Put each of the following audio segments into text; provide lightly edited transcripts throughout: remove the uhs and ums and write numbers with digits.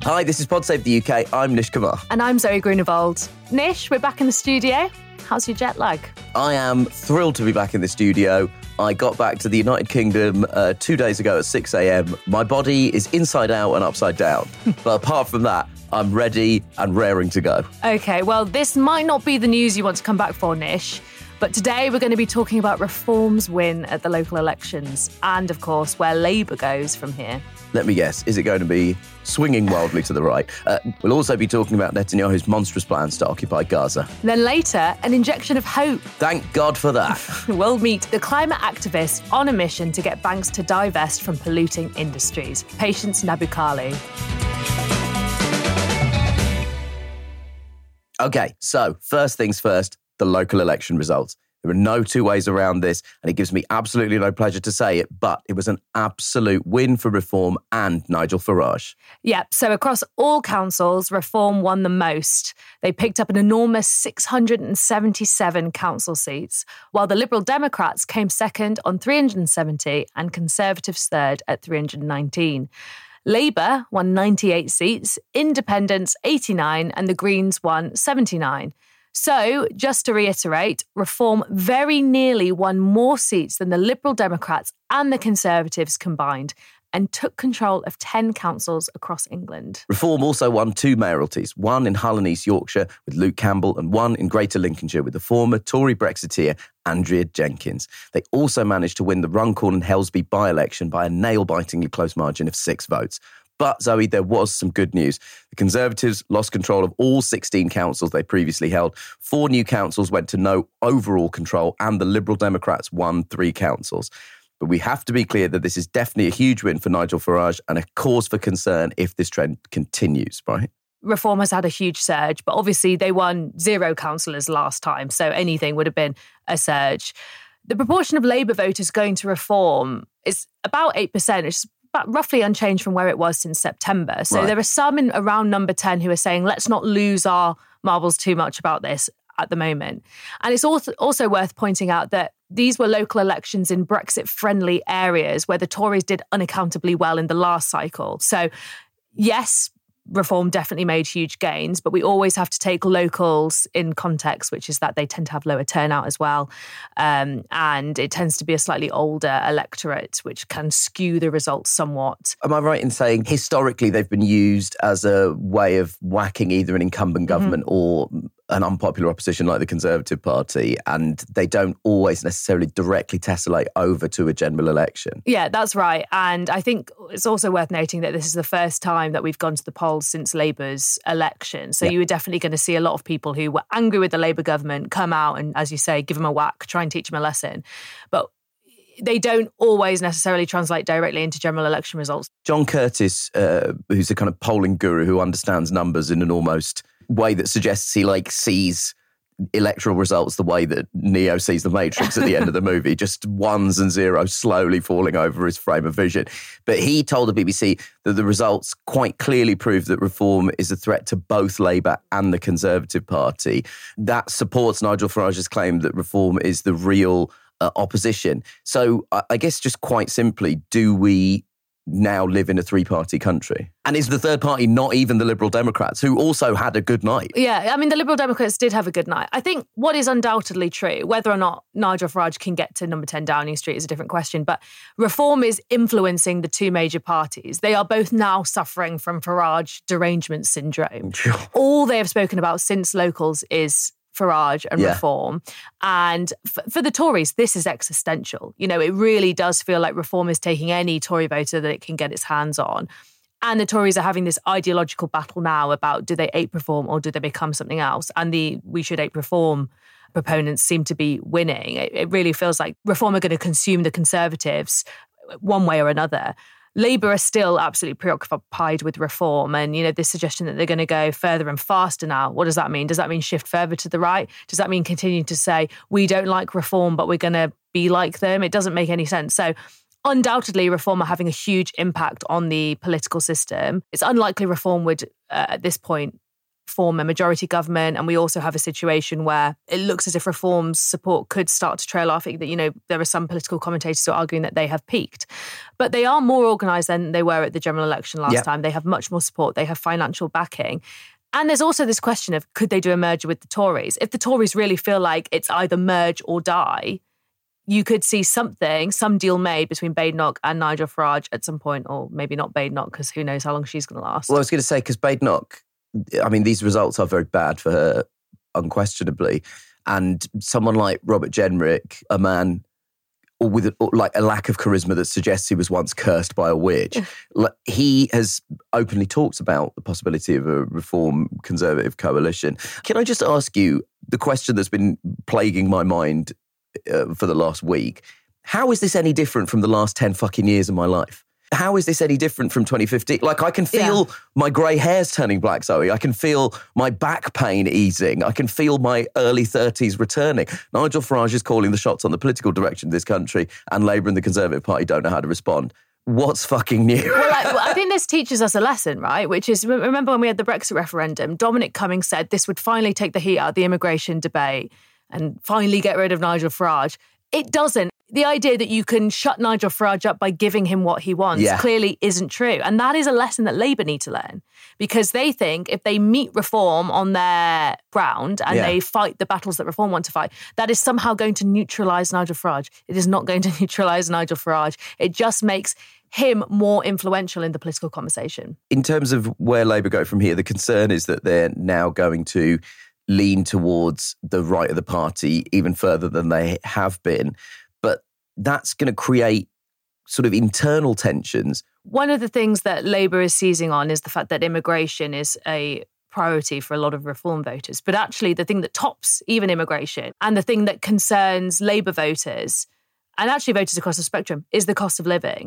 Hi, this is Pod Save the UK. I'm Nish Kumar. And I'm Zoe Grunewald. Nish, we're back in the studio. How's your jet lag? I am thrilled to be back in the studio. I got back to the United Kingdom 2 days ago at 6 a.m. My body is inside out and upside down. But apart from that, I'm ready and raring to go. Okay, well, this might not be the news you want to come back for, Nish. But today we're going to be talking about Reform's win at the local elections and, of course, where Labour goes from here. Let me guess, is it going to be swinging wildly to the right? We'll also be talking about Netanyahu's monstrous plans to occupy Gaza. Then later, an injection of hope. Thank God for that. We'll meet the climate activists on a mission to get banks to divest from polluting industries. Patience Nabukali. Okay, so first things first, the local election results. There are no two ways around this, and it gives me absolutely no pleasure to say it, but it was an absolute win for Reform and Nigel Farage. Yeah, so across all councils, Reform won the most. They picked up an enormous 677 council seats, while the Liberal Democrats came second on 370 and Conservatives third at 319. Labour won 98 seats, Independents 89, and the Greens won 79. So, just to reiterate, Reform very nearly won more seats than the Liberal Democrats and the Conservatives combined and took control of 10 councils across England. Reform also won 2 mayoralties, one in Hull and East Yorkshire with Luke Campbell and one in Greater Lincolnshire with the former Tory Brexiteer Andrea Jenkins. They also managed to win the Runcorn and Helsby by-election by a nail-bitingly close margin of 6 votes. But, Zoe, there was some good news. The Conservatives lost control of all 16 councils they previously held. 4 new councils went to no overall control, and the Liberal Democrats won 3 councils. But we have to be clear that this is definitely a huge win for Nigel Farage and a cause for concern if this trend continues, right? Reform has had a huge surge, but obviously they won 0 councillors last time, so anything would have been a surge. The proportion of Labour voters going to Reform is about 8%, which is but roughly unchanged from where it was since September. So There are some in around number 10 who are saying, let's not lose our marbles too much about this at the moment. And it's also worth pointing out that these were local elections in Brexit-friendly areas where the Tories did unaccountably well in the last cycle. So yes, Reform definitely made huge gains, but we always have to take locals in context, which is that they tend to have lower turnout as well. And it tends to be a slightly older electorate, which can skew the results somewhat. Am I right in saying historically they've been used as a way of whacking either an incumbent government or an unpopular opposition like the Conservative Party, and they don't always necessarily directly tessellate over to a general election? Yeah, that's right. And I think it's also worth noting that this is the first time that we've gone to the polls since Labour's election. So you were definitely going to see a lot of people who were angry with the Labour government come out and, as you say, give them a whack, try and teach them a lesson. But they don't always necessarily translate directly into general election results. John Curtis, who's a kind of polling guru who understands numbers in an almost way that suggests he sees electoral results the way that Neo sees the Matrix at the end of the movie, just ones and zeros slowly falling over his frame of vision. But he told the BBC that the results quite clearly prove that Reform is a threat to both Labour and the Conservative Party. That supports Nigel Farage's claim that Reform is the real opposition. So I guess just quite simply, do we now live in a 3-party country? And is the third party not even the Liberal Democrats, who also had a good night? Yeah, I mean, the Liberal Democrats did have a good night. I think what is undoubtedly true, whether or not Nigel Farage can get to number 10 Downing Street is a different question, but Reform is influencing the 2 major parties. They are both now suffering from Farage derangement syndrome. Sure. All they have spoken about since locals is Farage and Reform. And for the Tories, this is existential. You know, it really does feel like Reform is taking any Tory voter that it can get its hands on. And the Tories are having this ideological battle now about, do they ape Reform or do they become something else? And the we should ape Reform proponents seem to be winning. It really feels like Reform are going to consume the Conservatives one way or another. Labour are still absolutely preoccupied with Reform, and, you know, this suggestion that they're going to go further and faster now. What does that mean? Does that mean shift further to the right? Does that mean continue to say, we don't like Reform, but we're going to be like them? It doesn't make any sense. So undoubtedly, Reform are having a huge impact on the political system. It's unlikely Reform would, at this point, form a majority government, and we also have a situation where it looks as if Reform's support could start to trail off. That, there are some political commentators who are arguing that they have peaked. But they are more organised than they were at the general election last time. They have much more support. They have financial backing. And there's also this question of, could they do a merger with the Tories? If the Tories really feel like it's either merge or die, you could see some deal made between Badenoch and Nigel Farage at some point, or maybe not Badenoch, because who knows how long she's going to last. Well, I was going to say, because Badenoch, I mean, these results are very bad for her, unquestionably. And someone like Robert Jenrick, a man with a lack of charisma that suggests he was once cursed by a witch, he has openly talked about the possibility of a Reform Conservative coalition. Can I just ask you the question that's been plaguing my mind for the last week? How is this any different from the last 10 fucking years of my life? How is this any different from 2015? I can feel my grey hairs turning black, Zoe. I can feel my back pain easing. I can feel my early 30s returning. Nigel Farage is calling the shots on the political direction of this country, and Labour and the Conservative Party don't know how to respond. What's fucking new? Well, I think this teaches us a lesson, right? Which is, remember when we had the Brexit referendum, Dominic Cummings said this would finally take the heat out of the immigration debate and finally get rid of Nigel Farage. It doesn't. The idea that you can shut Nigel Farage up by giving him what he wants clearly isn't true. And that is a lesson that Labour need to learn, because they think if they meet Reform on their ground and they fight the battles that Reform want to fight, that is somehow going to neutralise Nigel Farage. It is not going to neutralise Nigel Farage. It just makes him more influential in the political conversation. In terms of where Labour go from here, the concern is that they're now going to lean towards the right of the party even further than they have been. But that's going to create sort of internal tensions. One of the things that Labour is seizing on is the fact that immigration is a priority for a lot of Reform voters. But actually, the thing that tops even immigration, and the thing that concerns Labour voters, and actually voters across the spectrum, is the cost of living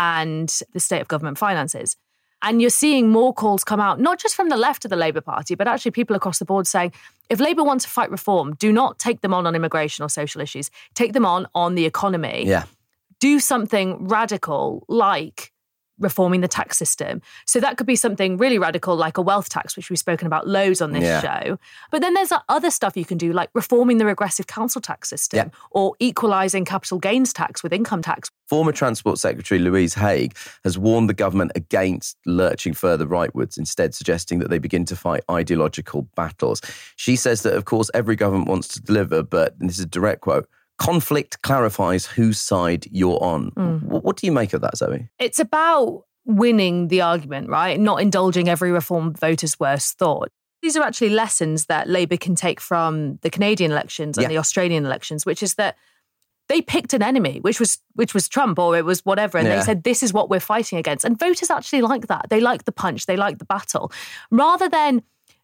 and the state of government finances. And you're seeing more calls come out, not just from the left of the Labour Party, but actually people across the board saying, if Labour want to fight Reform, do not take them on immigration or social issues. Take them on the economy. Yeah. Do something radical like reforming the tax system. So that could be something really radical like a wealth tax, which we've spoken about loads on this show. But then there's other stuff you can do, like reforming the regressive council tax system or equalising capital gains tax with income tax. Former Transport Secretary Louise Haigh has warned the government against lurching further rightwards, instead suggesting that they begin to fight ideological battles. She says that, of course, every government wants to deliver, but, and this is a direct quote, conflict clarifies whose side you're on. What do you make of that, Zoe? It's about winning the argument, right? Not indulging every Reform voter's worst thought. These are actually lessons that Labour can take from the Canadian elections and the Australian elections, which is that they picked an enemy, which was Trump or it was whatever, and they said, this is what we're fighting against. And voters actually like that. They like the punch. They like the battle. Rather than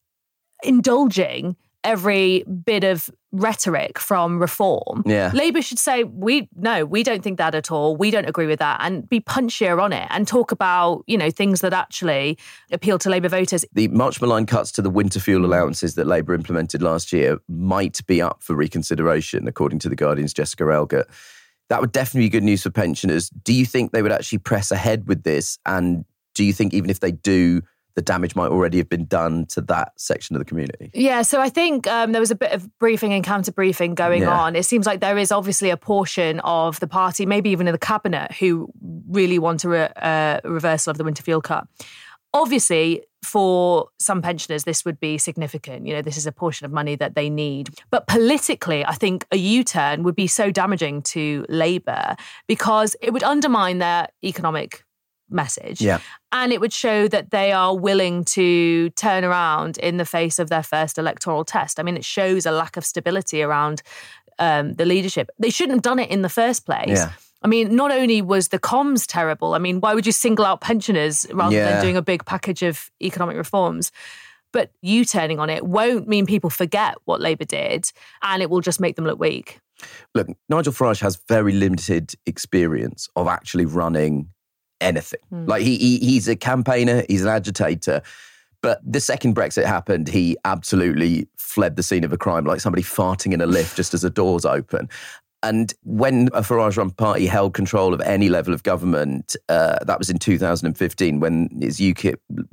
indulging every bit of rhetoric from Reform, Labour should say, we don't think that at all. We don't agree with that, and be punchier on it and talk about, things that actually appeal to Labour voters. The much maligned cuts to the winter fuel allowances that Labour implemented last year might be up for reconsideration, according to The Guardian's Jessica Elgert. That would definitely be good news for pensioners. Do you think they would actually press ahead with this? And do you think even if they do, the damage might already have been done to that section of the community? Yeah, so I think there was a bit of briefing and counter-briefing going on. It seems like there is obviously a portion of the party, maybe even in the cabinet, who really want a reversal of the winter fuel cut. Obviously, for some pensioners, this would be significant. This is a portion of money that they need. But politically, I think a U-turn would be so damaging to Labour because it would undermine their economic message. And it would show that they are willing to turn around in the face of their first electoral test. I mean, it shows a lack of stability around the leadership. They shouldn't have done it in the first place. I mean, not only was the comms terrible, I mean, why would you single out pensioners rather than doing a big package of economic reforms? But U-turning on it won't mean people forget what Labour did, and it will just make them look weak. Look, Nigel Farage has very limited experience of actually running anything. Like he's a campaigner, he's an agitator. But the second Brexit happened, he absolutely fled the scene of a crime, like somebody farting in a lift just as the doors open. And when a Farage-run party held control of any level of government, that was in 2015 when his UKIP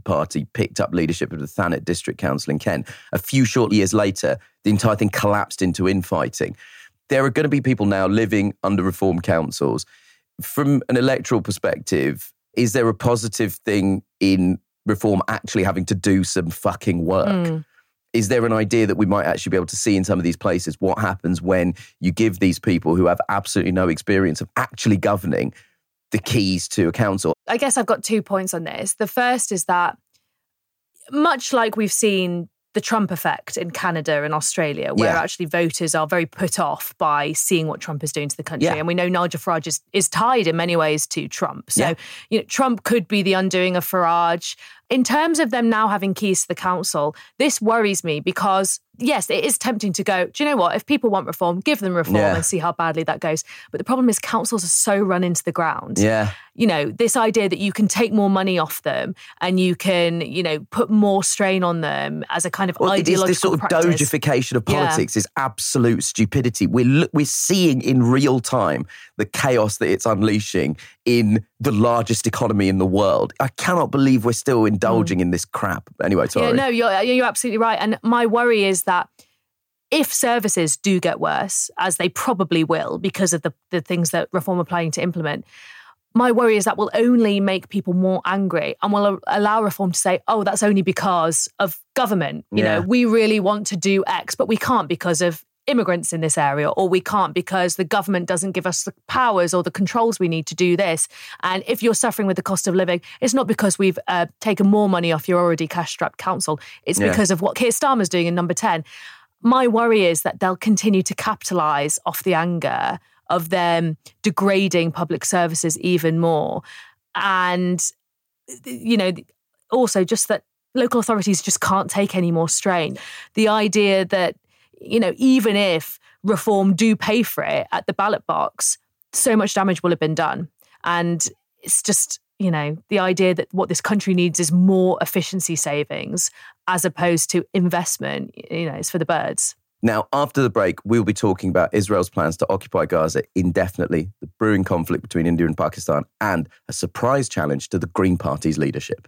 Party picked up leadership of the Thanet District Council in Kent. A few short years later, the entire thing collapsed into infighting. There are going to be people now living under Reform councils. From an electoral perspective, is there a positive thing in Reform actually having to do some fucking work? Is there an idea that we might actually be able to see in some of these places what happens when you give these people who have absolutely no experience of actually governing the keys to a council? I guess I've got 2 points on this. The first is that much like we've seen the Trump effect in Canada and Australia, where actually voters are very put off by seeing what Trump is doing to the country. And we know Nigel Farage is tied in many ways to Trump. So, Trump could be the undoing of Farage. In terms of them now having keys to the council, this worries me because, yes, it is tempting to go, do you know what? If people want reform, give them reform and see how badly that goes. But the problem is councils are so run into the ground. This idea that you can take more money off them and you can, put more strain on them as a kind of ideological this sort of practice. Dojification of politics is absolute stupidity. We're seeing in real time the chaos that it's unleashing in the largest economy in the world. I cannot believe we're still indulging in this crap. Anyway, sorry. Yeah, no, you're absolutely right. And my worry is that if services do get worse, as they probably will because of the things that Reform are planning to implement, my worry is that will only make people more angry and will allow Reform to say, oh, that's only because of government. You know, we really want to do X, but we can't because of immigrants in this area, or we can't because the government doesn't give us the powers or the controls we need to do this. And if you're suffering with the cost of living, it's not because we've taken more money off your already cash-strapped council. It's because of what Keir Starmer's doing in Number 10. My worry is that they'll continue to capitalise off the anger of them degrading public services even more. And, also just that local authorities just can't take any more strain. The idea that, even if Reform do pay for it at the ballot box, so much damage will have been done. And it's just, the idea that what this country needs is more efficiency savings as opposed to investment, it's for the birds. Now, after the break, we'll be talking about Israel's plans to occupy Gaza indefinitely, the brewing conflict between India and Pakistan, and a surprise challenge to the Green Party's leadership.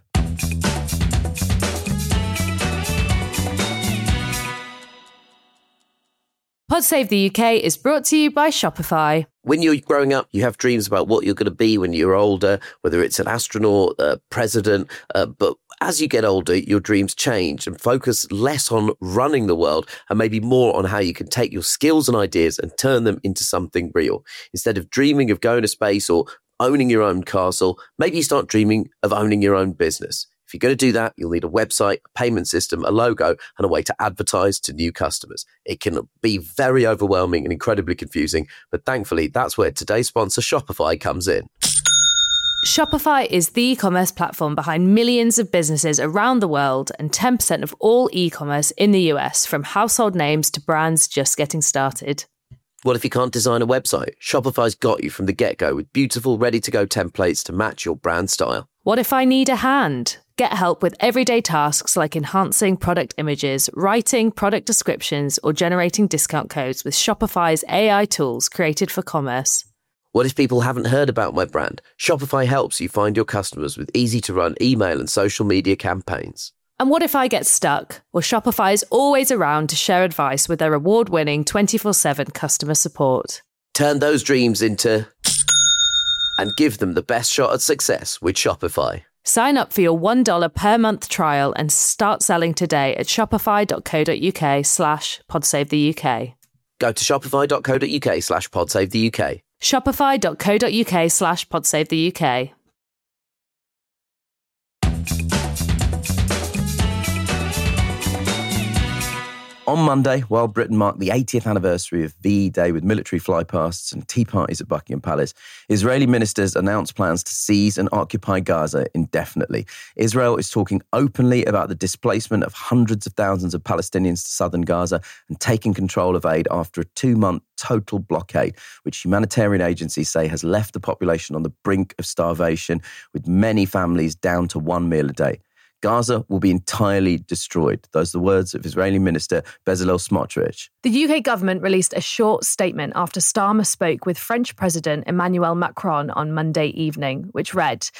Pod Save the UK is brought to you by Shopify. When you're growing up, you have dreams about what you're going to be when you're older, whether it's an astronaut, a president, but as you get older, your dreams change and focus less on running the world and maybe more on how you can take your skills and ideas and turn them into something real. Instead of dreaming of going to space or owning your own castle, maybe you start dreaming of owning your own business. If you're going to do that, you'll need a website, a payment system, a logo, and a way to advertise to new customers. It can be very overwhelming and incredibly confusing, but thankfully, that's where today's sponsor, Shopify, comes in. Shopify is the e-commerce platform behind millions of businesses around the world and 10% of all e-commerce in the US, from household names to brands just getting started. What if you can't design a website? Shopify's got you from the get-go with beautiful, ready-to-go templates to match your brand style. What if I need a hand? Get help with everyday tasks like enhancing product images, writing product descriptions, or generating discount codes with Shopify's AI tools created for commerce. What if people haven't heard about my brand? Shopify helps you find your customers with easy-to-run email and social media campaigns. And what if I get stuck? Well, Shopify is always around to share advice with their award-winning 24/7 customer support. Turn those dreams into... and give them the best shot at success with Shopify. Sign up for your $1 per month trial and start selling today at shopify.co.uk/podsavetheuk. Go to shopify.co.uk/podsavetheuk. Shopify.co.uk/podsavetheuk. On Monday, while Britain marked the 80th anniversary of VE Day with military flypasts and tea parties at Buckingham Palace, Israeli ministers announced plans to seize and occupy Gaza indefinitely. Israel is talking openly about the displacement of hundreds of thousands of Palestinians to southern Gaza and taking control of aid after a 2-month total blockade, which humanitarian agencies say has left the population on the brink of starvation, with many families down to one meal a day. Gaza will be entirely destroyed. Those are the words of Israeli Minister Bezalel Smotrich. The UK government released a short statement after Starmer spoke with French President Emmanuel Macron on Monday evening, which read,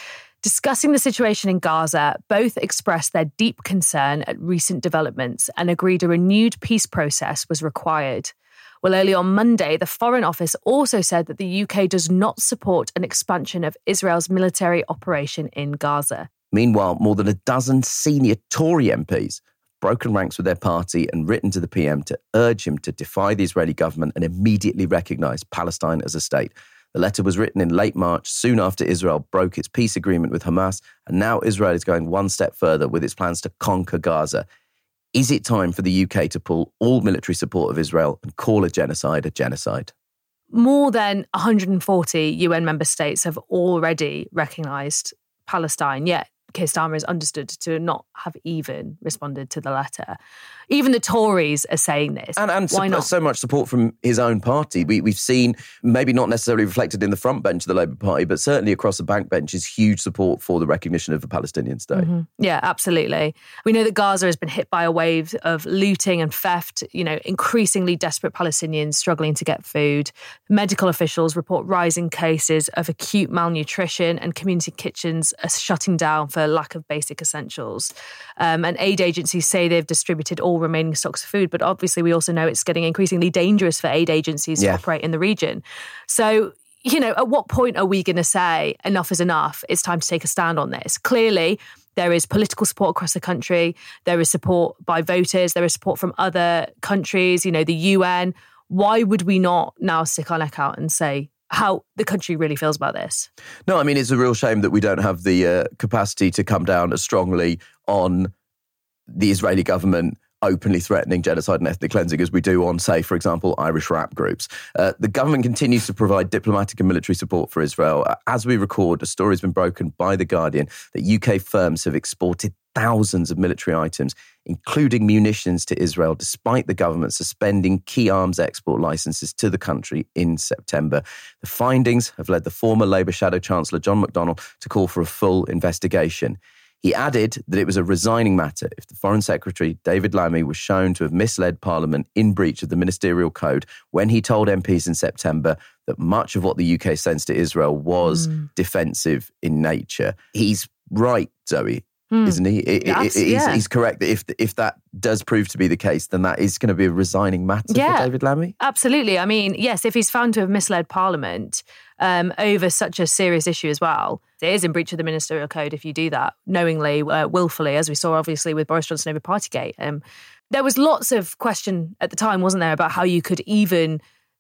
Discussing the situation in Gaza, both expressed their deep concern at recent developments and agreed a renewed peace process was required. Well, early on Monday, the Foreign Office also said that the UK does not support an expansion of Israel's military operation in Gaza. Meanwhile, more than a dozen senior Tory MPs have broken ranks with their party and written to the PM to urge him to defy the Israeli government and immediately recognise Palestine as a state. The letter was written in late March, soon after Israel broke its peace agreement with Hamas, and now Israel is going one step further with its plans to conquer Gaza. Is it time for the UK to pull all military support of Israel and call a genocide a genocide? More than 140 UN member states have already recognised Palestine, yet Keir Starmer is understood to not have even responded to the letter. Even the Tories are saying this. And why not? So much support from his own party. We've seen, maybe not necessarily reflected in the front bench of the Labour Party, but certainly across the back benches, huge support for the recognition of a Palestinian state. Mm-hmm. Yeah, absolutely. We know that Gaza has been hit by a wave of looting and theft, increasingly desperate Palestinians struggling to get food. Medical officials report rising cases of acute malnutrition, and community kitchens are shutting down for lack of basic essentials. And aid agencies say they've distributed all remaining stocks of food, but obviously we also know it's getting increasingly dangerous for aid agencies to operate in the region. So, at what point are we going to say enough is enough? It's time to take a stand on this. Clearly, there is political support across the country. There is support by voters. There is support from other countries, the UN. Why would we not now stick our neck out and say how the country really feels about this? No, I mean, it's a real shame that we don't have the capacity to come down as strongly on the Israeli government openly threatening genocide and ethnic cleansing as we do on, say, for example, Irish rap groups. The government continues to provide diplomatic and military support for Israel. As we record, a story has been broken by The Guardian that UK firms have exported thousands of military items, including munitions, to Israel, despite the government suspending key arms export licenses to the country in September. The findings have led the former Labour Shadow Chancellor John McDonnell to call for a full investigation. He added that it was a resigning matter if the Foreign Secretary, David Lammy, was shown to have misled Parliament in breach of the ministerial code when he told MPs in September that much of what the UK sends to Israel was defensive in nature. He's right, Zoe, isn't he? He's correct that if that does prove to be the case, then that is going to be a resigning matter for David Lammy. Absolutely. I mean, yes, if he's found to have misled Parliament over such a serious issue as well, it is in breach of the ministerial code if you do that knowingly, willfully, as we saw obviously with Boris Johnson over Partygate. There was lots of question at the time, wasn't there, about how you could even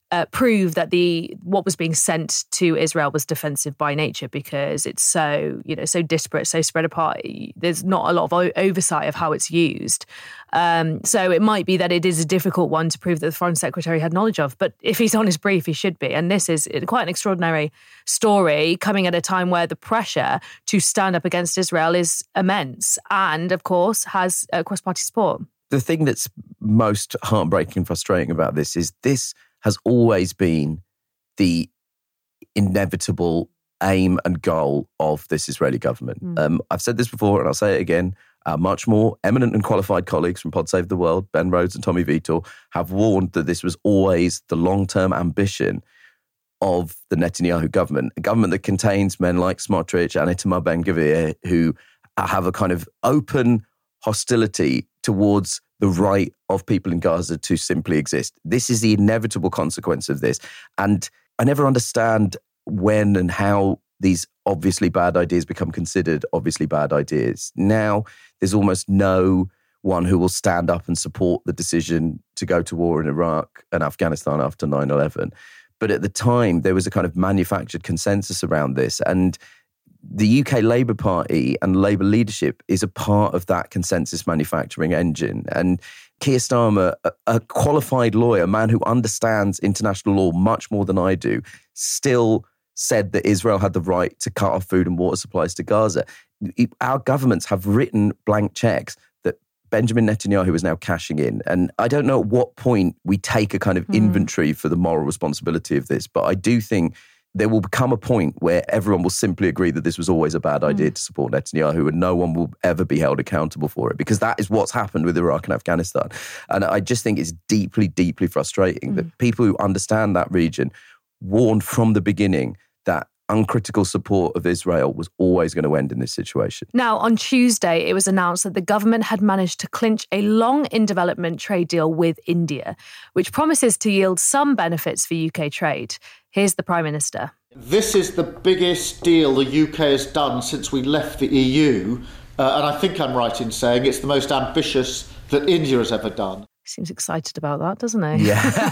prove that what was being sent to Israel was defensive by nature, because it's so disparate, so spread apart. There's not a lot of oversight of how it's used. So it might be that it is a difficult one to prove that the Foreign Secretary had knowledge of. But if he's on his brief, he should be. And this is quite an extraordinary story coming at a time where the pressure to stand up against Israel is immense and, of course, has cross-party support. The thing that's most heartbreaking and frustrating about this is this has always been the inevitable aim and goal of this Israeli government. I've said this before and I'll say it again. Much more eminent and qualified colleagues from Pod Save the World, Ben Rhodes and Tommy Vitor, have warned that this was always the long-term ambition of the Netanyahu government, a government that contains men like Smotrich and Itamar Ben-Gvir, who have a kind of open hostility towards the right of people in Gaza to simply exist. This is the inevitable consequence of this. And I never understand when and how these obviously bad ideas become considered obviously bad ideas. Now, there's almost no one who will stand up and support the decision to go to war in Iraq and Afghanistan after 9/11. But at the time, there was a kind of manufactured consensus around this. And the UK Labour Party and Labour leadership is a part of that consensus manufacturing engine. And Keir Starmer, a qualified lawyer, a man who understands international law much more than I do, still said that Israel had the right to cut off food and water supplies to Gaza. Our governments have written blank checks that Benjamin Netanyahu is now cashing in. And I don't know at what point we take a kind of inventory for the moral responsibility of this, but I do think there will become a point where everyone will simply agree that this was always a bad idea to support Netanyahu, and no one will ever be held accountable for it, because that is what's happened with Iraq and Afghanistan. And I just think it's deeply, deeply frustrating that people who understand that region warned from the beginning that uncritical support of Israel was always going to end in this situation. Now, on Tuesday, it was announced that the government had managed to clinch a long-in-development trade deal with India, which promises to yield some benefits for UK trade. Here's the Prime Minister. This is the biggest deal the UK has done since we left the EU, and I think I'm right in saying it's the most ambitious that India has ever done. Seems excited about that, doesn't he? Yeah.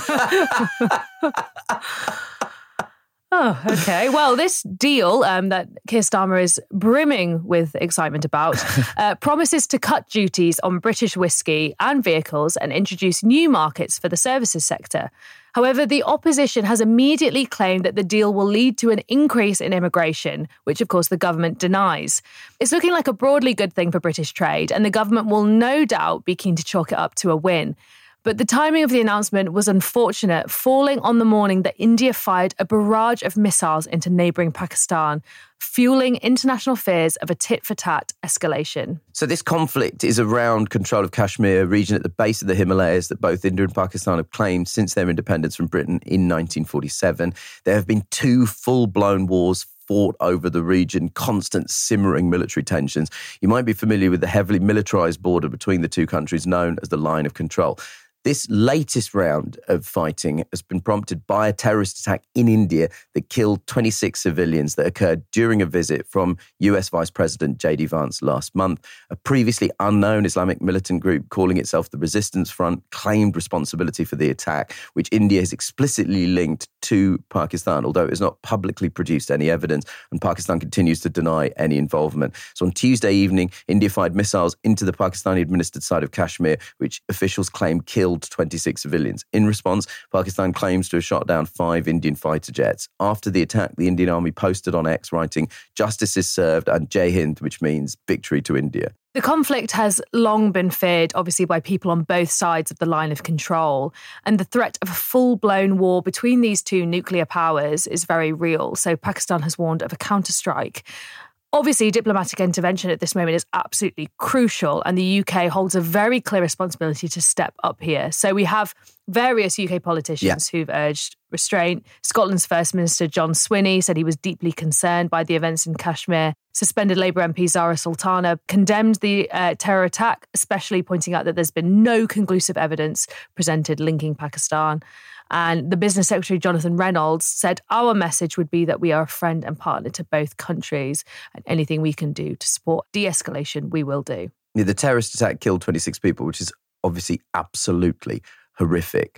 Oh, okay. Well, this deal that Keir Starmer is brimming with excitement about promises to cut duties on British whiskey and vehicles and introduce new markets for the services sector. However, the opposition has immediately claimed that the deal will lead to an increase in immigration, which, of course, the government denies. It's looking like a broadly good thing for British trade, and the government will no doubt be keen to chalk it up to a win. But the timing of the announcement was unfortunate, falling on the morning that India fired a barrage of missiles into neighbouring Pakistan, fueling international fears of a tit-for-tat escalation. So this conflict is around control of Kashmir, a region at the base of the Himalayas that both India and Pakistan have claimed since their independence from Britain in 1947. There have been 2 full-blown wars fought over the region, constant simmering military tensions. You might be familiar with the heavily militarised border between the 2 countries known as the Line of Control. This latest round of fighting has been prompted by a terrorist attack in India that killed 26 civilians that occurred during a visit from US Vice President J.D. Vance last month. A previously unknown Islamic militant group calling itself the Resistance Front claimed responsibility for the attack, which India has explicitly linked to Pakistan, although it has not publicly produced any evidence, and Pakistan continues to deny any involvement. So on Tuesday evening, India fired missiles into the Pakistani-administered side of Kashmir, which officials claim killed 26 civilians. In response, Pakistan claims to have shot down 5 Indian fighter jets. After the attack, the Indian army posted on X writing, "Justice is served" and Jai Hind, which means victory to India. The conflict has long been feared, obviously, by people on both sides of the line of control. And the threat of a full-blown war between these 2 nuclear powers is very real. So Pakistan has warned of a counterstrike. Obviously, diplomatic intervention at this moment is absolutely crucial, and the UK holds a very clear responsibility to step up here. So we have various UK politicians who've urged restraint. Scotland's First Minister John Swinney said he was deeply concerned by the events in Kashmir. Suspended Labour MP Zara Sultana condemned the terror attack, especially pointing out that there's been no conclusive evidence presented linking Pakistan. And the Business Secretary, Jonathan Reynolds, said our message would be that we are a friend and partner to both countries, and anything we can do to support de-escalation, we will do. Yeah, the terrorist attack killed 26 people, which is obviously absolutely horrific.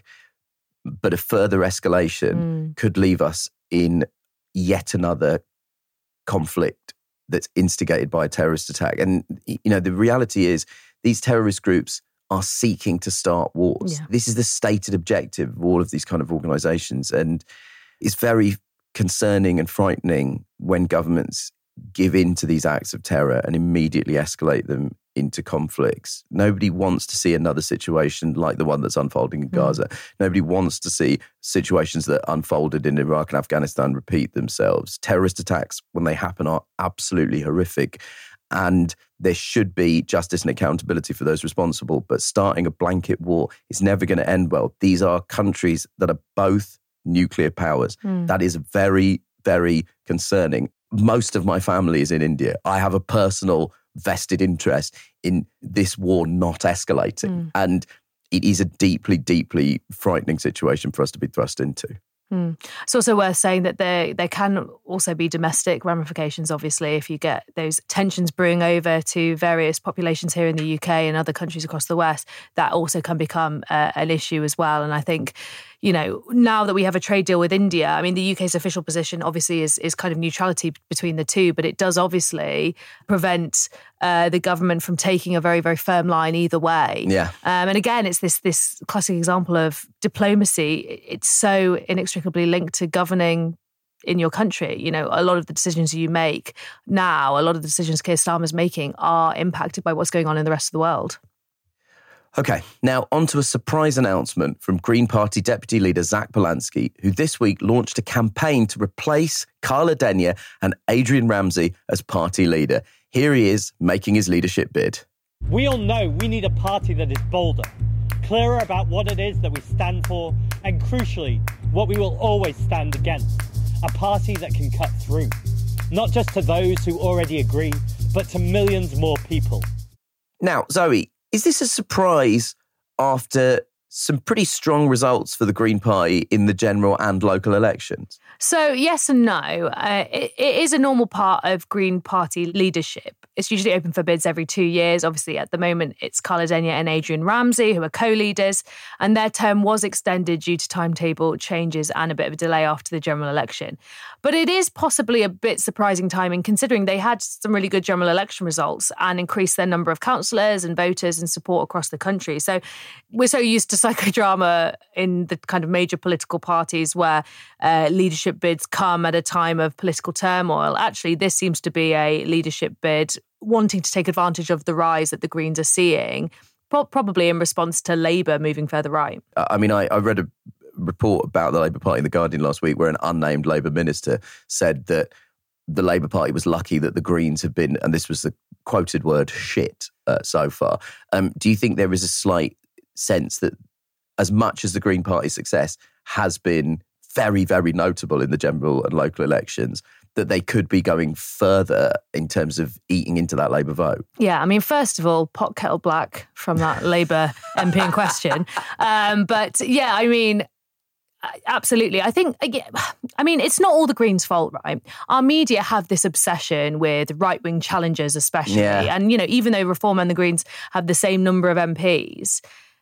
But a further escalation could leave us in yet another conflict that's instigated by a terrorist attack. And, you know, the reality is these terrorist groups are seeking to start wars. Yeah. This is the stated objective of all of these kind of organisations. And it's very concerning and frightening when governments give in to these acts of terror and immediately escalate them into conflicts. Nobody wants to see another situation like the one that's unfolding in Gaza. Nobody wants to see situations that unfolded in Iraq and Afghanistan repeat themselves. Terrorist attacks, when they happen, are absolutely horrific. And there should be justice and accountability for those responsible. But starting a blanket war is never going to end well. These are countries that are both nuclear powers. That is very, very concerning. Most of my family is in India. I have a personal vested interest in this war not escalating. And it is a deeply, deeply frightening situation for us to be thrust into. It's also worth saying that there can also be domestic ramifications, obviously, if you get those tensions brewing over to various populations here in the UK and other countries across the West. That also can become an issue as well. And I think, you know, now that we have a trade deal with India, I mean, the UK's official position obviously is kind of neutrality between the two, but it does obviously prevent the government from taking a very, very firm line either way. Yeah. And again, it's this classic example of diplomacy. It's so inextricably linked to governing in your country. You know, a lot of the decisions you make now, a lot of the decisions Keir Starmer's making are impacted by what's going on in the rest of the world. Okay, now on to a surprise announcement from Green Party Deputy Leader Zach Polanski, who this week launched a campaign to replace Carla Denyer and Adrian Ramsey as party leader. Here he is making his leadership bid. We all know we need a party that is bolder, clearer about what it is that we stand for, and crucially, what we will always stand against. a party that can cut through, not just to those who already agree, but to millions more people. Now, Zoe, is this a surprise after some pretty strong results for the Green Party in the general and local elections? So yes and no. It is a normal part of Green Party leadership. It's usually open for bids every 2 years. Obviously, at the moment, it's Carla Denyer and Adrian Ramsey, who are co-leaders, and their term was extended due to timetable changes and a bit of a delay after the general election. But it is possibly a bit surprising timing, considering they had some really good general election results and increased their number of councillors and voters and support across the country. So we're so used to psychodrama in the kind of major political parties where leadership bids come at a time of political turmoil. Actually, this seems to be a leadership bid wanting to take advantage of the rise that the Greens are seeing, probably in response to Labour moving further right. I mean, I read a report about the Labour Party in The Guardian last week where an unnamed Labour minister said that the Labour Party was lucky that the Greens have been, and this was the quoted word, shit so far. Do you think there is a slight sense that as much as the Green Party's success has been very, very notable in the general and local elections, that they could be going further in terms of eating into that Labour vote? Yeah, I mean, first of all, pot kettle black from that Labour MP in question. But yeah, I mean, absolutely. I think, it's not all the Greens' fault, right? Our media have this obsession with right-wing challengers especially. Yeah. And, even though Reform and the Greens have the same number of MPs,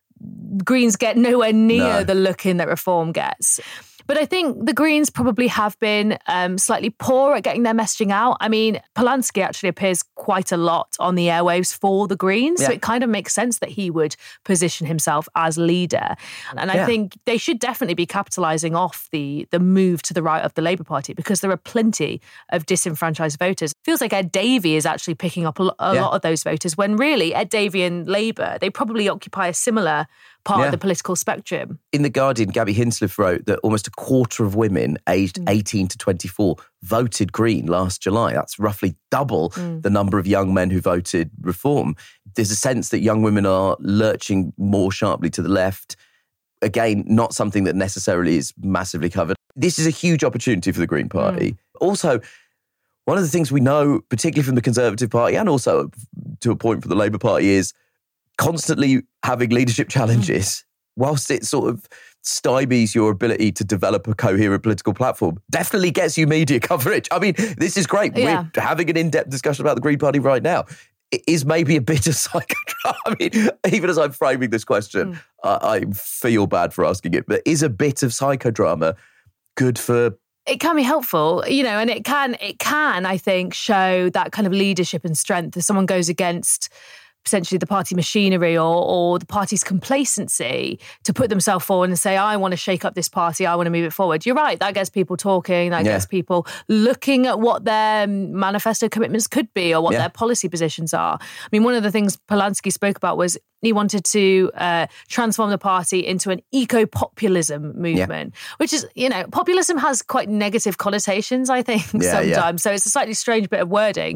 Greens get nowhere near the look-in that Reform gets. But I think the Greens probably have been slightly poor at getting their messaging out. I mean, Polanski actually appears quite a lot on the airwaves for the Greens, so it kind of makes sense that he would position himself as leader. And I think they should definitely be capitalising off the move to the right of the Labour Party, because there are plenty of disenfranchised voters. It feels like Ed Davey is actually picking up a lot of those voters, when really Ed Davey and Labour, they probably occupy a similar part of the political spectrum. In The Guardian, Gabby Hinsliff wrote that almost a quarter of women aged 18 to 24 voted Green last July. That's roughly double the number of young men who voted Reform. There's a sense that young women are lurching more sharply to the left. Again, not something that necessarily is massively covered. This is a huge opportunity for the Green Party. Also, one of the things we know, particularly from the Conservative Party and also to a point for the Labour Party, is constantly having leadership challenges, whilst it sort of stymies your ability to develop a coherent political platform, definitely gets you media coverage. I mean, this is great. Yeah. We're having an in-depth discussion about the Green Party right now. It is maybe a bit of psychodrama. I mean, even as I'm framing this question, I feel bad for asking it, but is a bit of psychodrama good for... It can be helpful, and it can, I think, show that kind of leadership and strength if someone goes against potentially the party machinery or the party's complacency to put themselves forward and say, I want to shake up this party, I want to move it forward. You're right, that gets people talking, that gets people looking at what their manifesto commitments could be or what their policy positions are. I mean, one of the things Polanski spoke about was he wanted to transform the party into an eco-populism movement, which is, populism has quite negative connotations, I think, sometimes. Yeah. So it's a slightly strange bit of wording.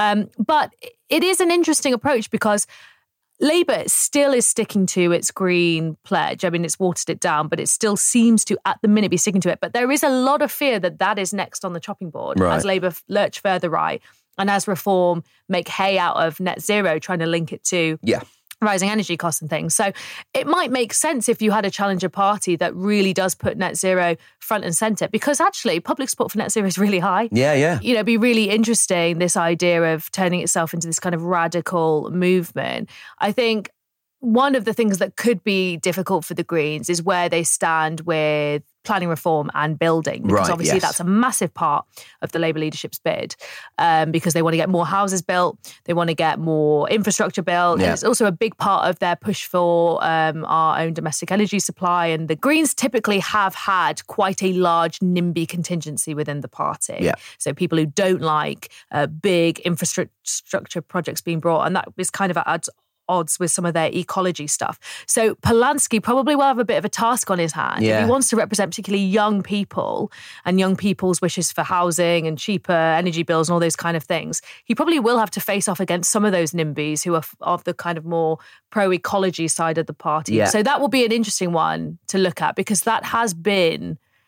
But it is an interesting approach because Labour still is sticking to its Green pledge. I mean, it's watered it down, but it still seems to, at the minute, be sticking to it. But there is a lot of fear that is next on the chopping board as Labour lurch further right and as Reform make hay out of net zero, trying to link it to rising energy costs and things. So it might make sense if you had a challenger party that really does put net zero front and centre, because actually public support for net zero is really high. It'd be really interesting, this idea of turning itself into this kind of radical movement. I think one of the things that could be difficult for the Greens is where they stand with planning reform and building, because obviously that's a massive part of the Labour leadership's bid, because they want to get more houses built, they want to get more infrastructure built, and it's also a big part of their push for our own domestic energy supply. And the Greens typically have had quite a large NIMBY contingency within the party. So people who don't like big infrastructure projects being brought, and that is kind of at odds with some of their ecology stuff. So Polanski probably will have a bit of a task on his hand. If he wants to represent particularly young people and young people's wishes for housing and cheaper energy bills and all those kind of things, he probably will have to face off against some of those NIMBYs who are of the kind of more pro-ecology side of the party. So that will be an interesting one to look at, because that has been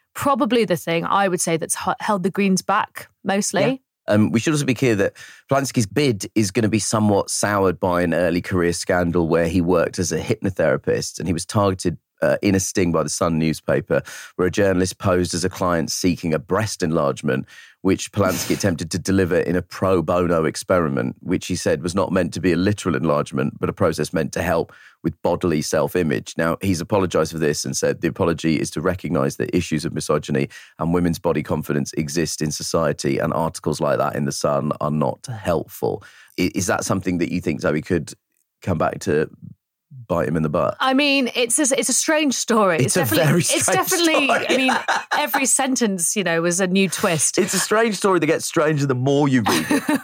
probably the thing I would say that's held the Greens back mostly. Yeah. We should also be clear that Polanski's bid is going to be somewhat soured by an early career scandal where he worked as a hypnotherapist, and he was targeted in a sting by the Sun newspaper, where a journalist posed as a client seeking a breast enlargement, which Polanski attempted to deliver in a pro bono experiment, which he said was not meant to be a literal enlargement, but a process meant to help with bodily self-image. Now, he's apologised for this and said the apology is to recognise that issues of misogyny and women's body confidence exist in society, and articles like that in The Sun are not helpful. Is that something that you think, Zoe, could come back to bite him in the butt? I mean, it's a strange story. It's a very strange story. I mean, every sentence, was a new twist. It's a strange story that gets stranger the more you read it.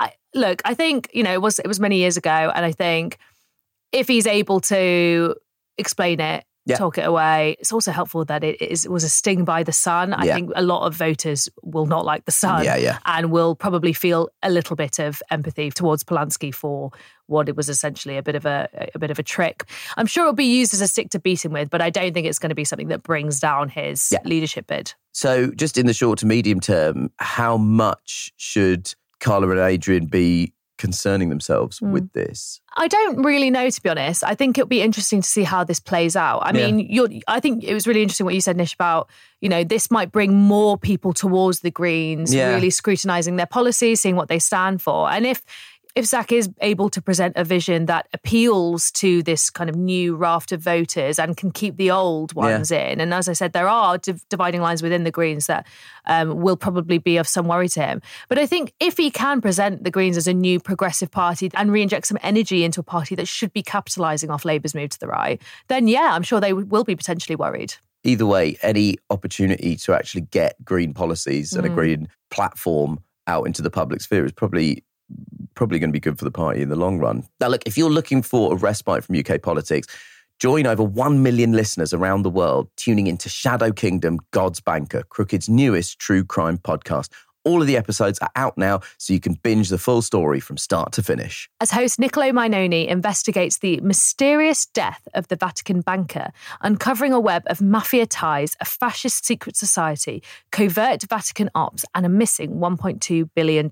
I think, it was many years ago, and I think if he's able to explain it, talk it away, it's also helpful that it was a sting by the Sun. I think a lot of voters will not like the Sun and will probably feel a little bit of empathy towards Polanski for what it was essentially a bit of a trick. I'm sure it'll be used as a stick to beat him with, but I don't think it's going to be something that brings down his leadership bid. So just in the short to medium term, how much should Carla and Adrian be concerning themselves with this? I don't really know, to be honest. I think it'll be interesting to see how this plays out. I mean, I think it was really interesting what you said, Nish, about, this might bring more people towards the Greens, really scrutinising their policies, seeing what they stand for. And if Zach is able to present a vision that appeals to this kind of new raft of voters and can keep the old ones in, and as I said, there are dividing lines within the Greens that will probably be of some worry to him. But I think if he can present the Greens as a new progressive party and re-inject some energy into a party that should be capitalising off Labour's move to the right, then I'm sure they will be potentially worried. Either way, any opportunity to actually get green policies and a green platform out into the public sphere is probably going to be good for the party in the long run. Now, look, if you're looking for a respite from UK politics, join over 1 million listeners around the world tuning into Shadow Kingdom, God's Banker, Crooked's newest true crime podcast. All of the episodes are out now, so you can binge the full story from start to finish. As host Niccolo Mainoni investigates the mysterious death of the Vatican banker, uncovering a web of mafia ties, a fascist secret society, covert Vatican ops, and a missing $1.2 billion.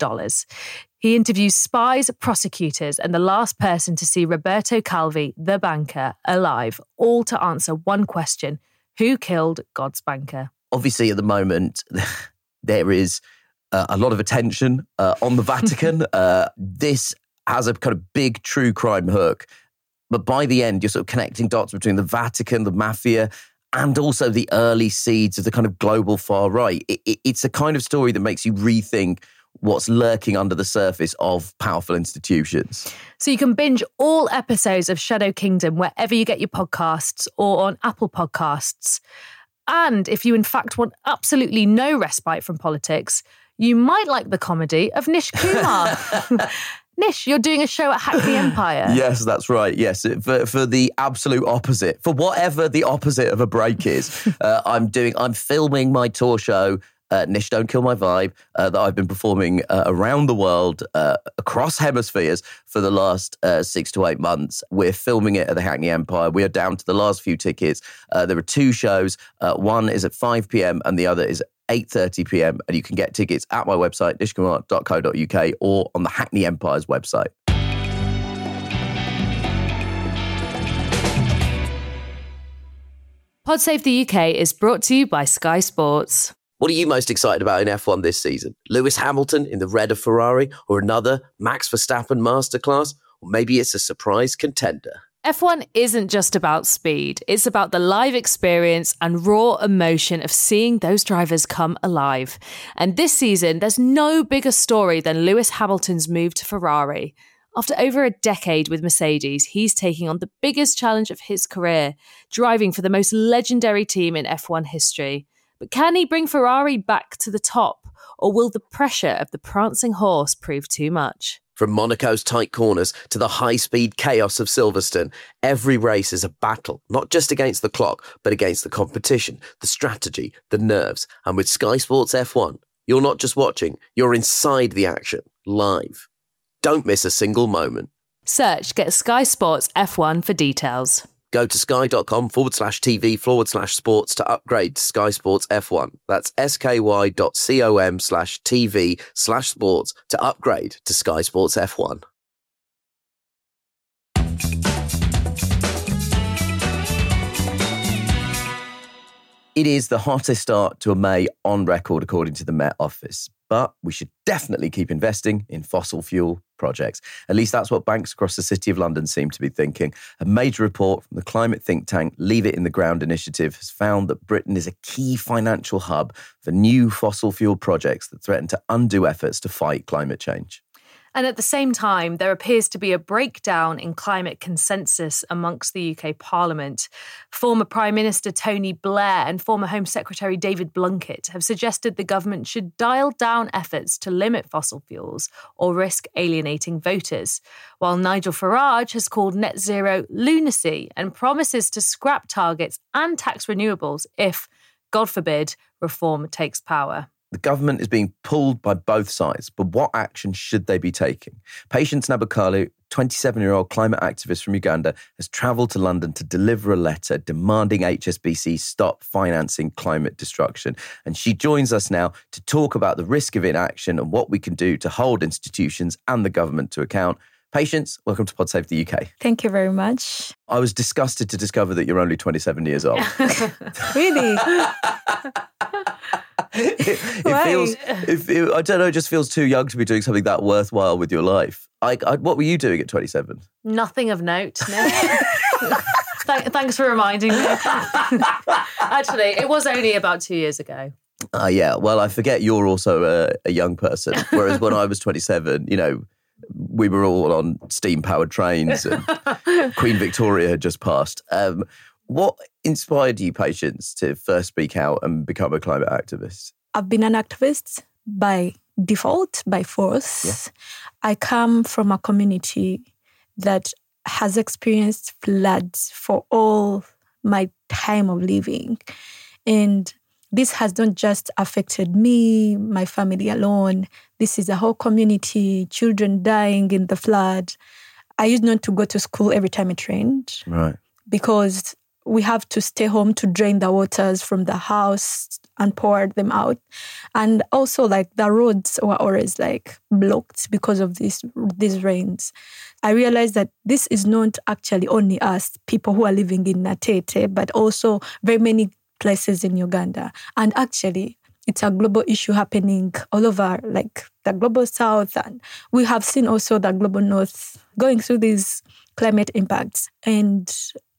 He interviews spies, prosecutors, and the last person to see Roberto Calvi, the banker, alive, all to answer one question: who killed God's banker? Obviously, at the moment, there is a lot of attention on the Vatican. This has a kind of big true crime hook. But by the end, you're sort of connecting dots between the Vatican, the mafia, and also the early seeds of the kind of global far right. It's a kind of story that makes you rethink what's lurking under the surface of powerful institutions. So you can binge all episodes of Shadow Kingdom wherever you get your podcasts or on Apple Podcasts. And if you in fact want absolutely no respite from politics, you might like the comedy of Nish Kumar. Nish, you're doing a show at Hackney Empire. Yes, that's right. Yes, for the absolute opposite, for whatever the opposite of a break is, I'm filming my tour show, Nish, Don't Kill My Vibe, that I've been performing around the world, across hemispheres for the last 6 to 8 months. We're filming it at the Hackney Empire. We are down to the last few tickets. There are 2 shows. One is at 5 p.m. and the other is 8:30 p.m. and you can get tickets at my website, nishkumar.co.uk, or on the Hackney Empire's website. PodSafe the UK is brought to you by Sky Sports. What are you most excited about in F1 this season? Lewis Hamilton in the red of Ferrari, or another Max Verstappen masterclass? Or maybe it's a surprise contender. F1 isn't just about speed. It's about the live experience and raw emotion of seeing those drivers come alive. And this season, there's no bigger story than Lewis Hamilton's move to Ferrari. After over a decade with Mercedes, he's taking on the biggest challenge of his career, driving for the most legendary team in F1 history. But can he bring Ferrari back to the top? Or will the pressure of the prancing horse prove too much? From Monaco's tight corners to the high-speed chaos of Silverstone, every race is a battle, not just against the clock, but against the competition, the strategy, the nerves. And with Sky Sports F1, you're not just watching, you're inside the action, live. Don't miss a single moment. Search Get Sky Sports F1 for details. Go to sky.com/TV/sports to upgrade to Sky Sports F1. That's sky.com/TV/sports to upgrade to Sky Sports F1. It is the hottest start to a May on record, according to the Met Office. But we should definitely keep investing in fossil fuel projects. At least that's what banks across the City of London seem to be thinking. A major report from the climate think tank Leave It in the Ground initiative has found that Britain is a key financial hub for new fossil fuel projects that threaten to undo efforts to fight climate change. And at the same time, there appears to be a breakdown in climate consensus amongst the UK Parliament. Former Prime Minister Tony Blair and former Home Secretary David Blunkett have suggested the government should dial down efforts to limit fossil fuels or risk alienating voters, while Nigel Farage has called net zero lunacy and promises to scrap targets and tax renewables if, God forbid, reform takes power. The government is being pulled by both sides, but what action should they be taking? Patience Nabakalu, 27-year-old climate activist from Uganda, has travelled to London to deliver a letter demanding HSBC stop financing climate destruction. And she joins us now to talk about the risk of inaction and what we can do to hold institutions and the government to account. Patience, welcome to Pod Save the UK. Thank you very much. I was disgusted to discover that you're only 27 years old. Really? It feels, I don't know, it just feels too young to be doing something that worthwhile with your life. What were you doing at 27? Nothing of note, no. Thanks for reminding me. Actually, it was only about 2 years ago. Yeah, well, I forget you're also a young person, whereas when I was 27, you know, we were all on steam-powered trains and Queen Victoria had just passed. What inspired you, Patience, to first speak out and become a climate activist? I've been an activist by default, by force. Yeah. I come from a community that has experienced floods for all my time of living. And this has not just affected me, my family alone. This is a whole community, children dying in the flood. I used not to go to school every time it rained. Right. Because we have to stay home to drain the waters from the house and pour them out. And also, like, the roads were always, like, blocked because of these rains. I realized that this is not actually only us, people who are living in Natete, but also very many places in Uganda. And actually, it's a global issue happening all over, like the global south. And we have seen also the global north going through these climate impacts. And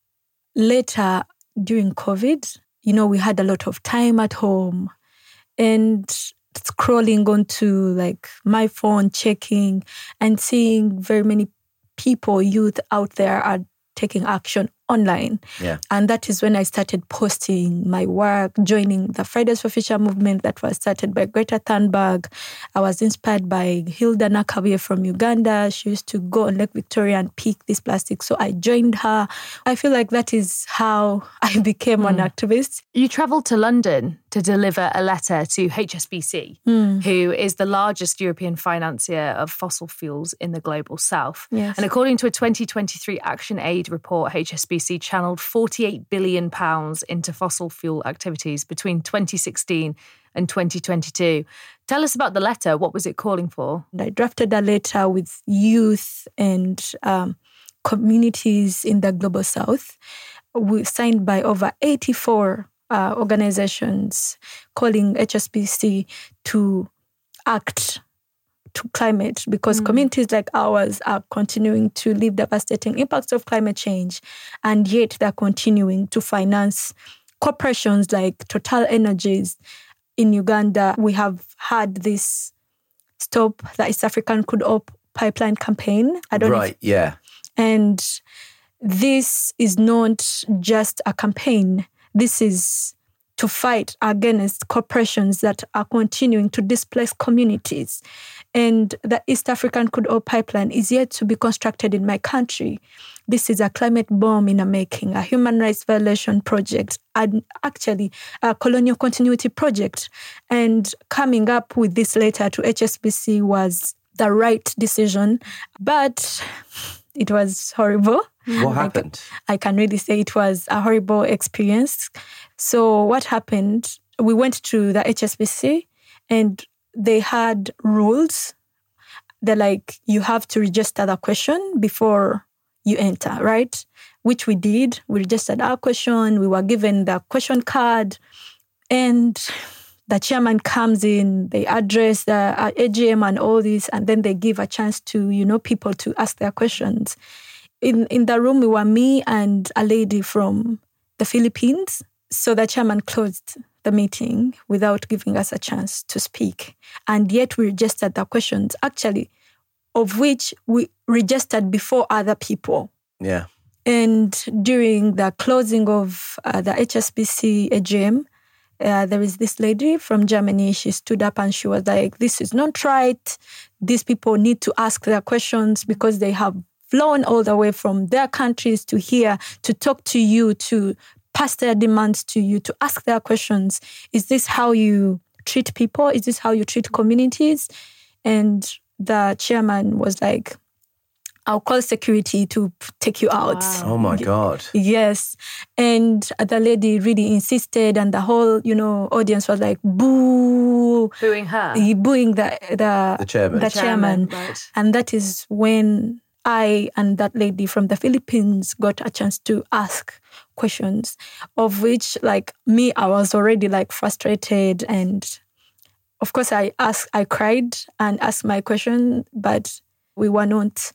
later, during COVID, you know, we had a lot of time at home and scrolling onto like my phone, checking and seeing very many people, youth out there are taking action online. Yeah. And that is when I started posting my work, joining the Fridays for Future movement that was started by Greta Thunberg. I was inspired by Hilda Nakabuye from Uganda. She used to go on Lake Victoria and pick this plastic. So I joined her. I feel like that is how I became an activist. You travelled to London to deliver a letter to HSBC, who is the largest European financier of fossil fuels in the global south. Yes. And according to a 2023 ActionAid report, HSBC channeled £48 billion into fossil fuel activities between 2016 and 2022. Tell us about the letter. What was it calling for? I drafted a letter with youth and communities in the global south. We signed by over 84 organizations calling HSBC to act to climate, because communities like ours are continuing to live devastating impacts of climate change, and yet they're continuing to finance corporations like Total Energies. In Uganda, we have had this Stop the East African Crude Oil Pipeline campaign. Yeah. And this is not just a campaign. This is to fight against corporations that are continuing to displace communities. And the East African Crude Oil Pipeline is yet to be constructed in my country. This is a climate bomb in the making, a human rights violation project, and actually a colonial continuity project. And coming up with this letter to HSBC was the right decision. But it was horrible. What happened? I can really say it was a horrible experience. So what happened, we went to the HSBC and they had rules. They're like, you have to register the question before you enter, right? Which we did. We registered our question. We were given the question card. And the chairman comes in, they address the AGM and all this, and then they give a chance to, people to ask their questions. In the room, we were me and a lady from the Philippines. So the chairman closed the meeting without giving us a chance to speak. And yet we registered the questions, actually, of which we registered before other people. Yeah. And during the closing of the HSBC AGM, there is this lady from Germany. She stood up and she was like, this is not right. These people need to ask their questions because they have flown all the way from their countries to here to talk to you, to pass their demands to you, to ask their questions. Is this how you treat people? Is this how you treat communities? And the chairman was like, I'll call security to take you out. Wow. Oh my God. Yes. And the lady really insisted and the whole, audience was like, boo. Booing her? Booing the chairman. The chairman. Right. And that is when I and that lady from the Philippines got a chance to ask questions, of which, like me, I was already like frustrated. And of course, I cried and asked my question, but we were not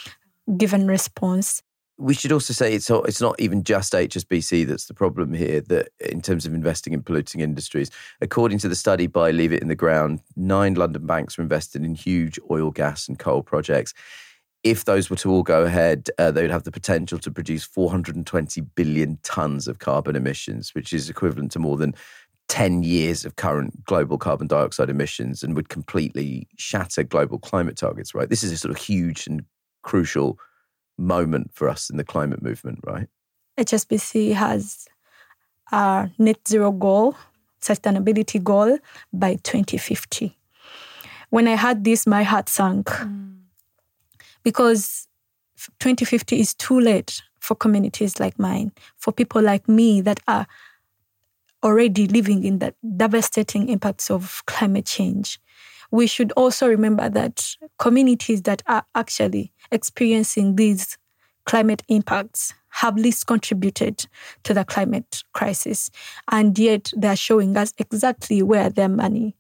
given response. We should also say it's not even just HSBC that's the problem here, that in terms of investing in polluting industries. According to the study by Leave It in the Ground, 9 London banks were invested in huge oil, gas and coal projects. If those were to all go ahead, they would have the potential to produce 420 billion tonnes of carbon emissions, which is equivalent to more than 10 years of current global carbon dioxide emissions, and would completely shatter global climate targets, right? This is a sort of huge and crucial moment for us in the climate movement, right? HSBC has a net zero goal, sustainability goal by 2050. When I heard this, my heart sank because 2050 is too late for communities like mine, for people like me that are already living in the devastating impacts of climate change. We should also remember that communities that are actually experiencing these climate impacts have least contributed to the climate crisis. And yet they're showing us exactly where their money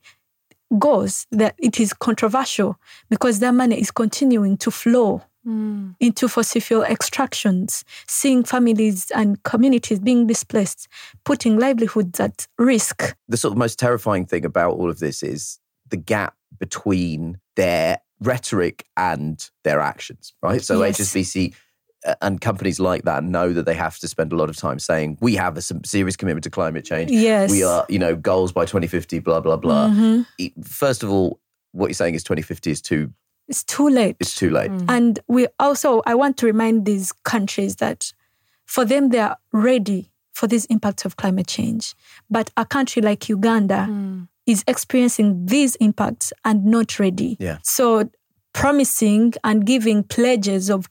goes. That it is controversial because their money is continuing to flow into fossil fuel extractions, seeing families and communities being displaced, putting livelihoods at risk. The sort of most terrifying thing about all of this is the gap between their rhetoric and their actions, right? So Yes. HSBC and companies like that know that they have to spend a lot of time saying, we have a serious commitment to climate change. Yes. We are, goals by 2050, blah, blah, blah. First of all, what you're saying is 2050 is It's too late. It's too late. And I want to remind these countries that for them, they are ready for these impacts of climate change. But a country like Uganda is experiencing these impacts and not ready. Yeah. So promising and giving pledges of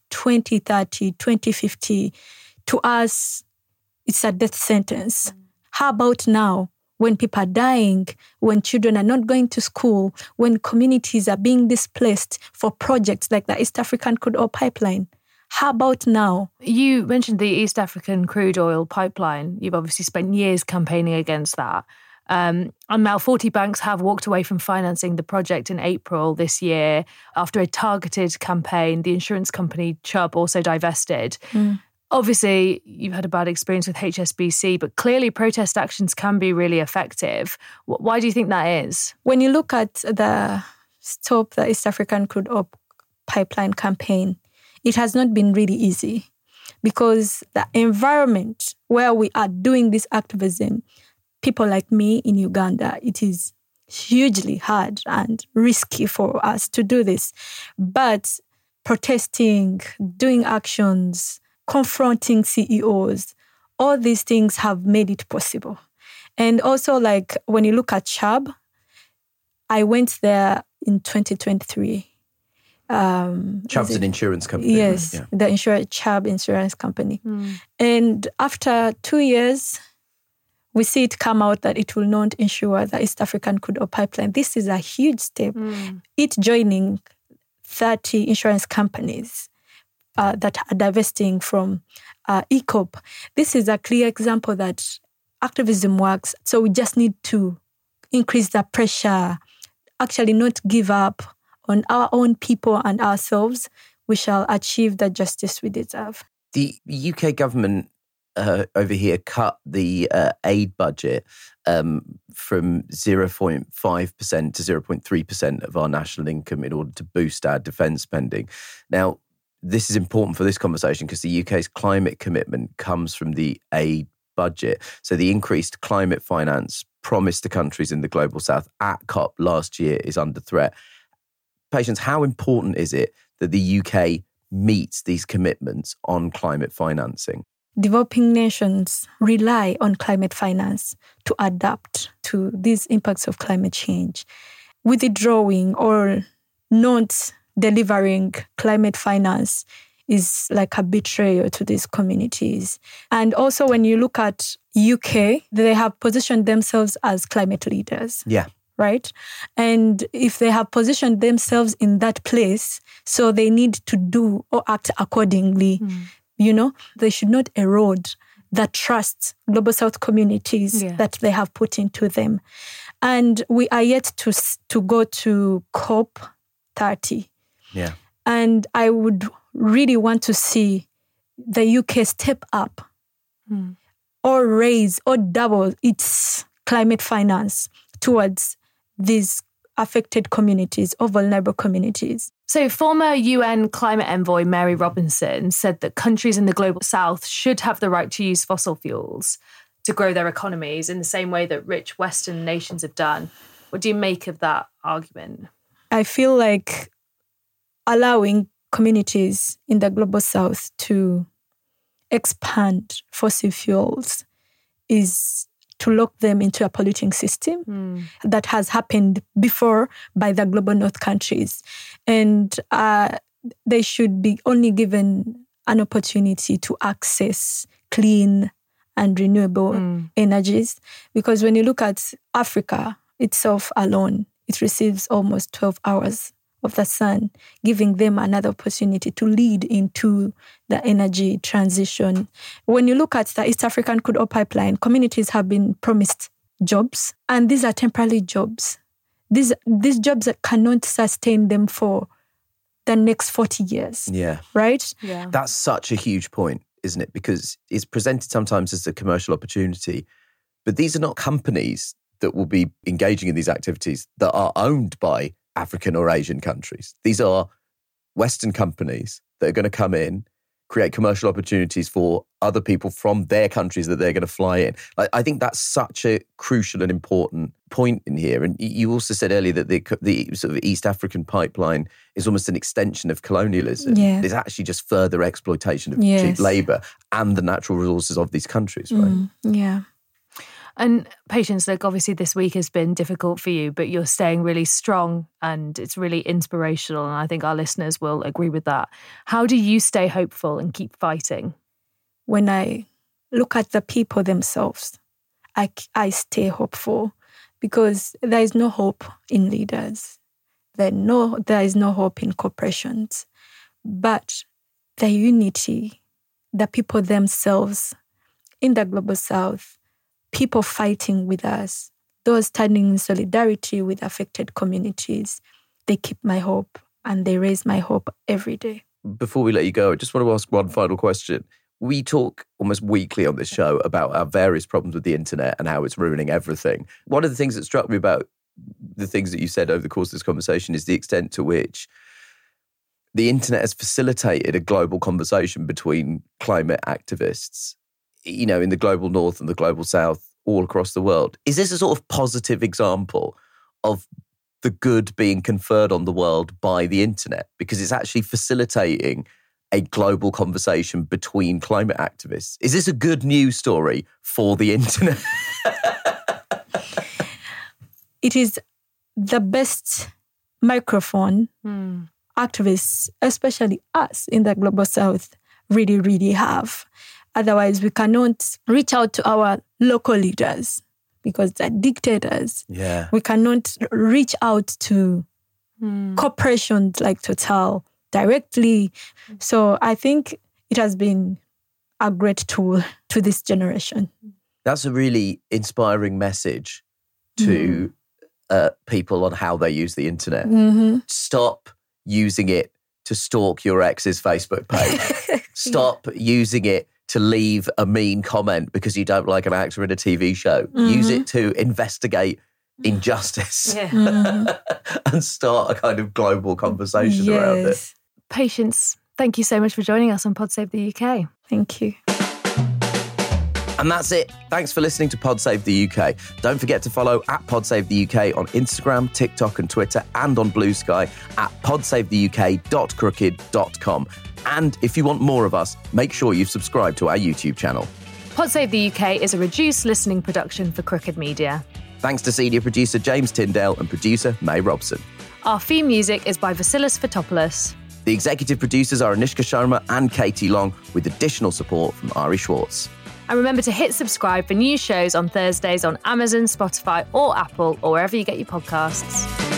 2030, 2050, to us, it's a death sentence. How about now? When people are dying, when children are not going to school, when communities are being displaced for projects like the East African Crude Oil Pipeline. How about now? You mentioned the East African Crude Oil Pipeline. You've obviously spent years campaigning against that. And now 40 banks have walked away from financing the project in April this year. After a targeted campaign, the insurance company Chubb also divested. Obviously, you've had a bad experience with HSBC, but clearly protest actions can be really effective. Why do you think that is? When you look at the Stop the East African Crude Oil Pipeline campaign, it has not been really easy because the environment where we are doing this activism, people like me in Uganda, it is hugely hard and risky for us to do this. But protesting, doing actions, confronting CEOs, all these things have made it possible. And also, like, when you look at Chubb, I went there in 2023. Chubb's an insurance company. Yes, right? the Chubb insurance company. And after 2 years, we see it come out that it will not insure the East African crude oil pipeline. This is a huge step. It joining 30 insurance companies that are divesting from ECOP. This is a clear example that activism works. So we just need to increase the pressure, actually not give up on our own people and ourselves. We shall achieve the justice we deserve. The UK government over here cut the aid budget from 0.5% to 0.3% of our national income in order to boost our defence spending. Now, this is important for this conversation because the UK's climate commitment comes from the aid budget. So the increased climate finance promised to countries in the Global South at COP last year is under threat. Patience, how important is it that the UK meets these commitments on climate financing? Developing nations rely on climate finance to adapt to these impacts of climate change. Withdrawing or not delivering climate finance is like a betrayal to these communities. And also when you look at UK, they have positioned themselves as climate leaders. Yeah. Right? And if they have positioned themselves in that place, so they need to do or act accordingly. They should not erode the trust Global South communities that they have put into them. And we are yet to go to COP 30. Yeah. And I would really want to see the UK step up or raise or double its climate finance towards these affected communities or vulnerable communities. So former UN climate envoy Mary Robinson said that countries in the Global South should have the right to use fossil fuels to grow their economies in the same way that rich Western nations have done. What do you make of that argument? I feel like allowing communities in the Global South to expand fossil fuels is to lock them into a polluting system that has happened before by the Global North countries. And they should be only given an opportunity to access clean and renewable energies. Because when you look at Africa itself alone, it receives almost 12 hours of the sun, giving them another opportunity to lead into the energy transition. When you look at the East African crude oil pipeline, communities have been promised jobs, and these are temporary jobs. These jobs cannot sustain them for the next 40 years. Yeah. Right? Yeah. That's such a huge point, isn't it? Because it's presented sometimes as a commercial opportunity, but these are not companies that will be engaging in these activities that are owned by African or Asian countries. These are Western companies that are going to come in, create commercial opportunities for other people from their countries that they're going to fly in. I think that's such a crucial and important point in here. And you also said earlier that the sort of East African pipeline is almost an extension of colonialism. Yeah. It's actually just further exploitation of cheap labour and the natural resources of these countries, right? Yeah. And Patience, look, obviously this week has been difficult for you, but you're staying really strong and it's really inspirational. And I think our listeners will agree with that. How do you stay hopeful and keep fighting? When I look at the people themselves, I stay hopeful because there is no hope in leaders. There is no hope in corporations. But the unity, the people themselves in the Global South, people fighting with us, those standing in solidarity with affected communities, they keep my hope and they raise my hope every day. Before we let you go, I just want to ask one final question. We talk almost weekly on this show about our various problems with the internet and how it's ruining everything. One of the things that struck me about the things that you said over the course of this conversation is the extent to which the internet has facilitated a global conversation between climate activists, you know, in the global north and the global south, all across the world. Is this a sort of positive example of the good being conferred on the world by the internet? Because it's actually facilitating a global conversation between climate activists. Is this a good news story for the internet? It is the best microphone activists, especially us in the Global South, really, really have. Otherwise, we cannot reach out to our local leaders because they're dictators. Yeah. We cannot reach out to corporations like Total directly. So I think it has been a great tool to this generation. That's a really inspiring message to people on how they use the internet. Stop using it to stalk your ex's Facebook page. Stop using it to leave a mean comment because you don't like an actor in a TV show. Use it to investigate injustice and start a kind of global conversation around it. Patience, thank you so much for joining us on Pod Save the UK. Thank you. And that's it. Thanks for listening to Pod Save the UK. Don't forget to follow at Pod Save the UK on Instagram, TikTok and Twitter, and on Blue Sky at podsavetheuk.crooked.com. And if you want more of us, make sure you've subscribed to our YouTube channel. Pod Save the UK is a reduced listening production for Crooked Media. Thanks to senior producer James Tyndale and producer May Robson. Our theme music is by Vasilis Fotopoulos. The executive producers are Anushka Sharma and Katie Long, with additional support from Ari Schwartz. And remember to hit subscribe for new shows on Thursdays on Amazon, Spotify or Apple or wherever you get your podcasts.